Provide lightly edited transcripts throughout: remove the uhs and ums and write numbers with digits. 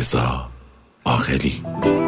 رضا عاقلی.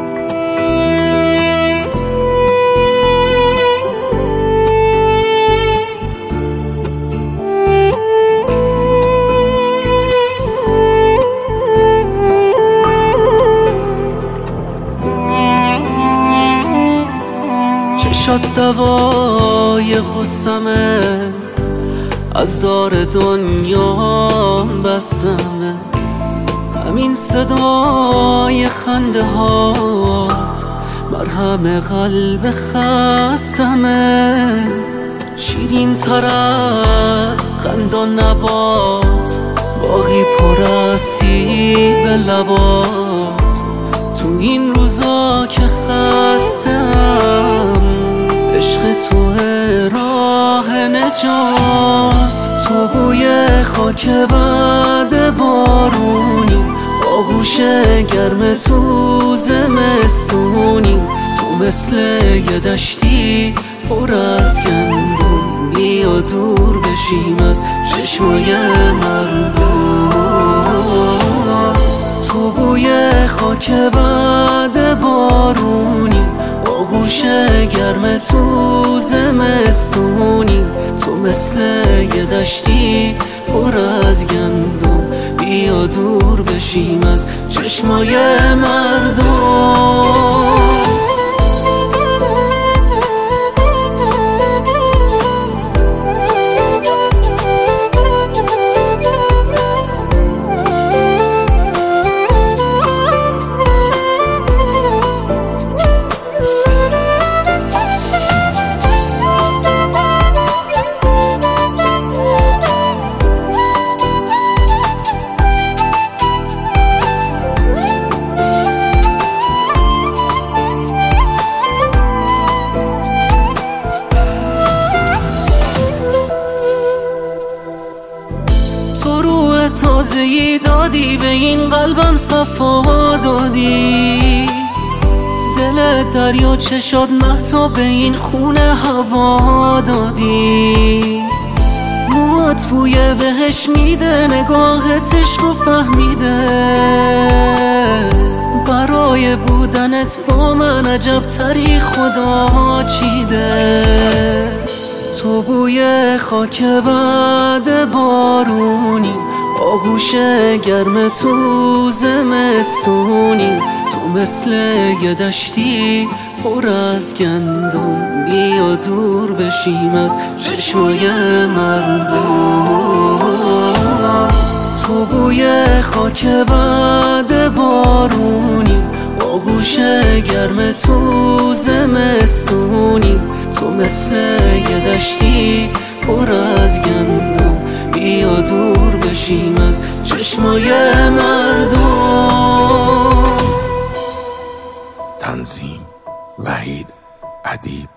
چشات دوای غصمه، از دار دنیا بسمه، همین صدای خنده ها مرهم قلب خستمه، شیرین تر از قندان نبات، باقی پر از سیب لبات. تو این روزا که خستم، عشق توه راه نجات. تو بوی خاک بعد بارونی، آغوش گرم تو زمستونی. تو مثل یه دشتی پر از گندم، بیا دور بشیم از چشمای مردم. تو بوی خاک بعد بارونی، آغوش گرم تو زمستونی. تو مثل یه دشتی پر از گندم، بیا دور بشیم از چشمای مردم. تازه‌ای دادی به این قلبم، صفا دادی. دل دریا چشاد مهتاب به این خونه هوا دادی. موهات بوی بهش میده، نگاهت عشقو فهمیده. برای بودنت با من عجب تری خدا چیده. تو بوی خاک بعد بارونی، آغوش گرم تو زمستونی. تو مثل یه دشتی پر از گندم، بیا دور بشیم از چشمای مردم. تو بوی خاک بعد بارونی، آغوش گرم تو زمستونی. تو مثل یه دشتی پر از گندم، بیا دور بشیم از چشمای مردم. تنظیم وحید ادیب.